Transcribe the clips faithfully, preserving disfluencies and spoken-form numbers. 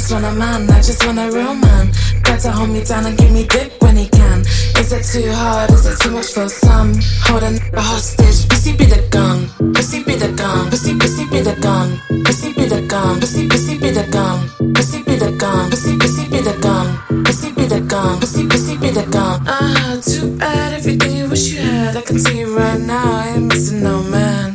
just want a man, I just want a real man. Got to hold me down and give me dick when he can. Is it too hard, is it too much for some? Hold a nigga hostage, pussy be the gun. Pussy be the gun, pussy, pussy be the gun. Pussy be the gun, pussy, pussy be the gun. Pussy be the gun, pussy, pussy be the gun. Pussy be the gun, pussy, pussy be the gun. Ah, too bad, everything you wish you had. I can tell you right now, I ain't missing no man.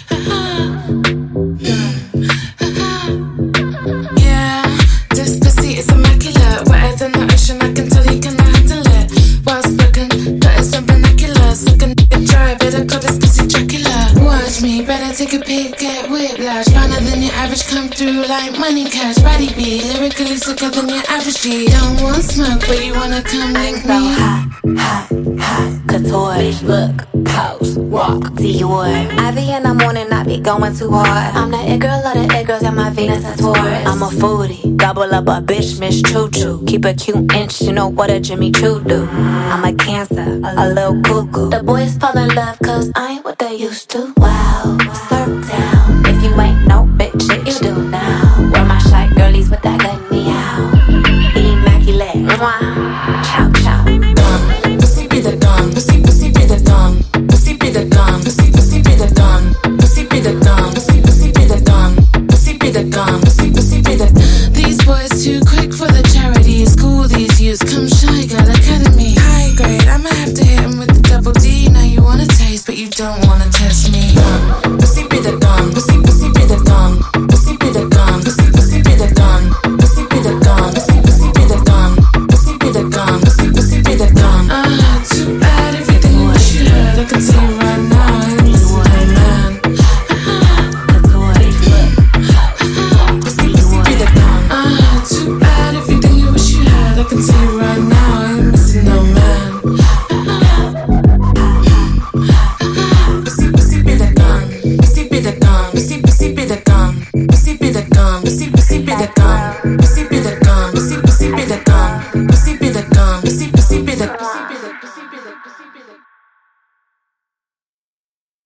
Yeah, this pussy is immaculate. Wetter than the ocean, I can tell you cannot handle it. Well spoken, got it some vernacular. Suck a nigga dry, better call this pussy Dracula. Watch me, better take a peek, get whiplash. Finer than your average, come through like money cash. Body beat, lyrically sicker than your average G. Don't want smoke, but you wanna come link me. Hot, hot, hot, couture. Bitch, look, pose, walk, Dior. I be in the morning, I be going too hard. I'm the it girl of the it girls, got my Venus and Taurus. I'm a foodie, gobble up a bitch, Miss Choo Choo. Keep a cute inch, you know what a Jimmy Choo do. I'm a Cancer, a little cuckoo. The boys fall in love, cause I ain't what they used to. Wow, surf down. If you ain't no bitch, shit you do now. Wear my shy girlies with that good meow. Immaculate, mwah.